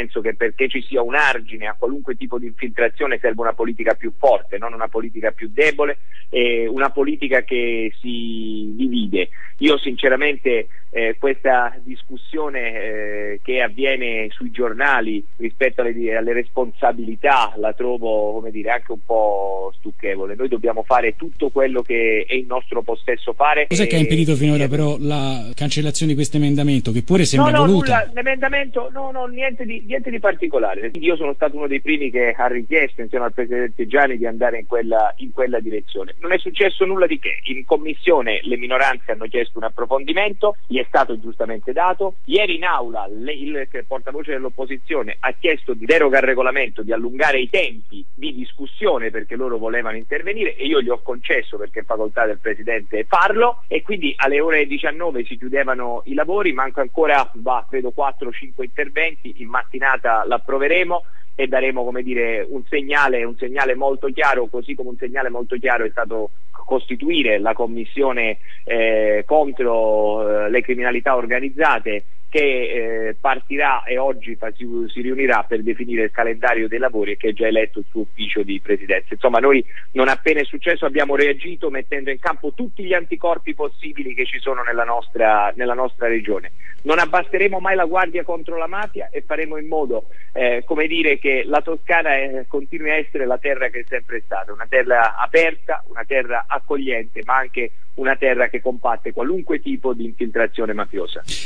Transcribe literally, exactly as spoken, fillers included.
penso che perché ci sia un argine a qualunque tipo di infiltrazione serve una politica più forte, non una politica più debole, eh, una politica che si divide. Io sinceramente eh, questa discussione eh, che avviene sui giornali rispetto alle, alle responsabilità la trovo, come dire, anche un po' stucchevole. Noi dobbiamo fare tutto quello che è in nostro possesso fare. Cos'è che ha impedito finora però la cancellazione di questo emendamento, che pure sembra no, no, voluta? Nulla, l'emendamento, no, no, niente di, niente di particolare. Io sono stato uno dei primi che ha richiesto insieme al Presidente Gianni di andare in quella, in quella direzione. Non è successo nulla di che. In commissione le minoranze hanno chiesto un approfondimento, gli è stato giustamente dato. Ieri in aula le, il portavoce dell'opposizione ha chiesto di deroga al regolamento, di allungare i tempi di discussione perché loro volevano intervenire e io gli ho concesso, perché è facoltà del Presidente farlo, e quindi alle ore diciannove si chiudevano i lavori. Manca ancora, va, credo quattro o cinque interventi, in mattinata l'approveremo e daremo, come dire, un segnale, un segnale molto chiaro, così come un segnale molto chiaro è stato costituire la commissione eh, contro eh, le criminalità organizzate, che eh, partirà e oggi fa, si, si riunirà per definire il calendario dei lavori e che è già eletto il suo ufficio di presidenza. Insomma, noi non appena è successo abbiamo reagito mettendo in campo tutti gli anticorpi possibili che ci sono nella nostra, nella nostra regione. Non abbasseremo mai la guardia contro la mafia e faremo in modo, eh, come dire, che la Toscana eh, continui a essere la terra che è sempre stata, una terra aperta, una terra accogliente, ma anche una terra che combatte qualunque tipo di infiltrazione mafiosa.